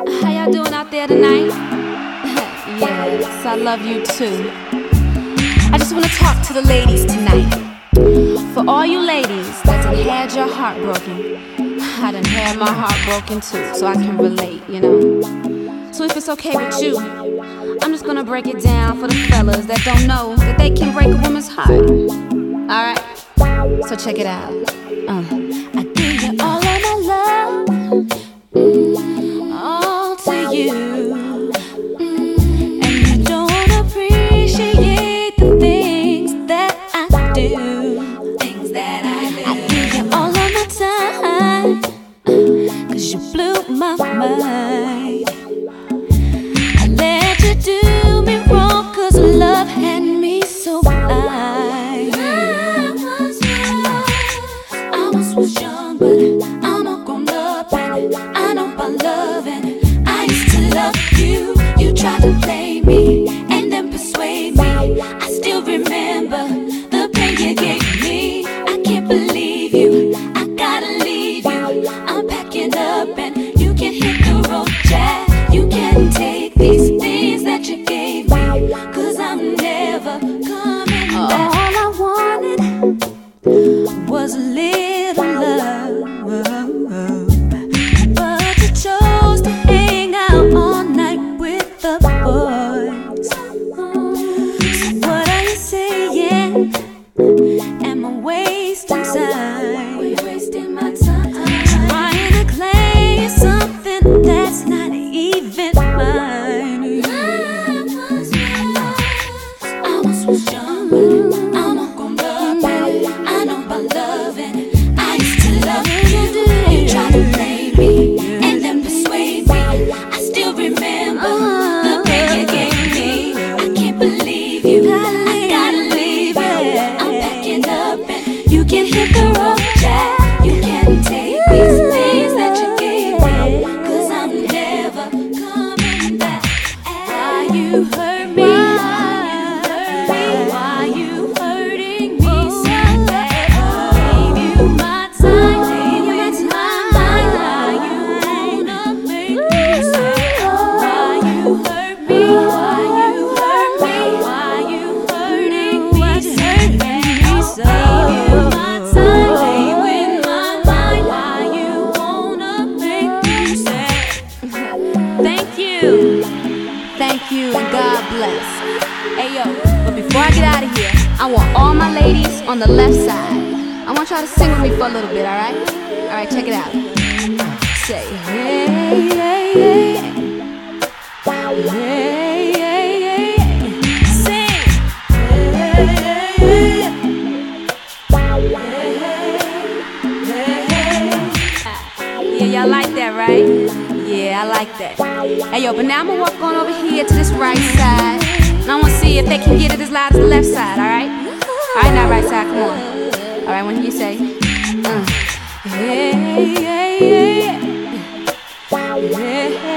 How y'all doing out there tonight? Yes, I love you too. I just wanna talk to the ladies tonight. For all you ladies that done had your heart broken, I done had my heart broken too, so I can relate, you know. So if it's okay with you, I'm just gonna break it down for the fellas that don't know that they can break a woman's heart. Alright, so check it out. I give you all of my love, all to you, and you don't appreciate the things that I do. Things that I give you all of my time, 'cause you blew my mind. I let you do me wrong 'cause love had me so blind. I was young, but I'm all grown up and I know about loving. I used to love you, you tried to play me and then persuade me. I still remember the pain you gave me. I can't believe you, I gotta leave you. I'm packing up and you can hit the road, Jack. You can't take these things that you gave me, 'cause I'm never coming back. All I wanted was a little love, but you chose to hang out all night with the boys. So what are you saying? Am I wasting time? Are you wasting my time? Trying to claim something that's not even mine. I was young, but I'm all grown up and I know about loving. I used to love you, you tried to play me and then persuade me. I still remember the pain you gave me. I can't believe you, I gotta leave you. I'm packing up and you can hit the road, Jack. You can't take these things that you gave me, 'cause I'm never coming back. Why you hurt me? Why you hurting me so bad? Gave you my time, with my mind. Why you wanna make me sad? Why you hurt me? Why you hurt me? Why you hurting me so bad? Gave you my time, with my mind. Why you wanna make me sad? Thank you, and God bless. Hey yo, but before I get out of here, I want all my ladies on the left side. I want y'all to sing with me for a little bit, alright? Alright, check it out. Say, hey, hey, hey. Hey, hey, hey. Sing. Hey, hey, hey. Yeah, y'all like that, right? Yeah, I like that. Hey yo, but now I'm gonna walk on over here to this right side, and I wanna see if they can get it as loud as the left side, alright? Alright, now right side, come on. Alright, when you say, hey, hey, hey, hey, hey.